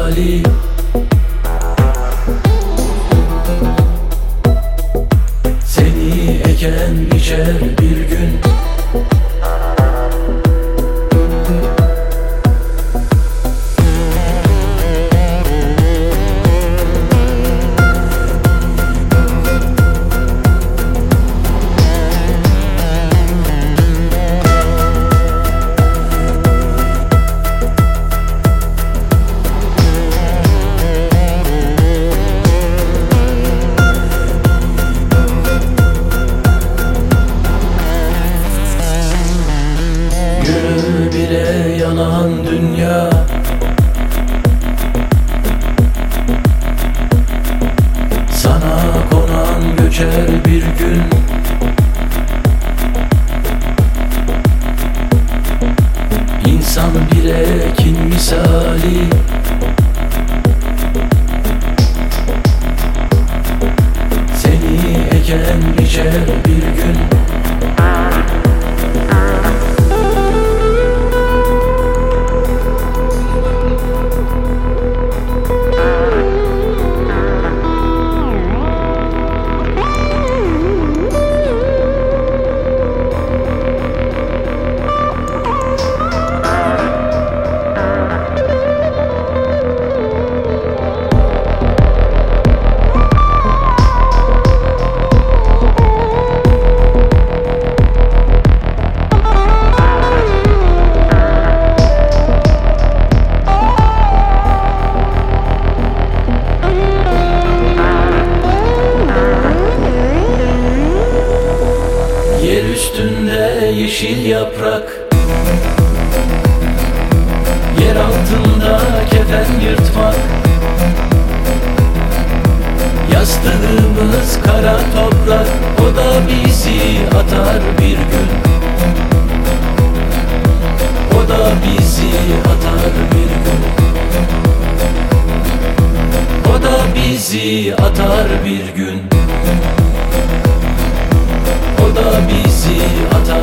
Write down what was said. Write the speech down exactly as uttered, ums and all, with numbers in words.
misali. Seni eken biçer bir gün. Bile yanan dünya, sana konan göçer bir gün. İnsan bir ekin misali. Seni eken biçer bir gün. Yer üstünde yeşil yaprak, yer altında kefen yırtmak. Yastığımız kara toprak, o da bizi atar bir gün. O da bizi atar bir gün. O da bizi atar bir gün. O da bizi atar.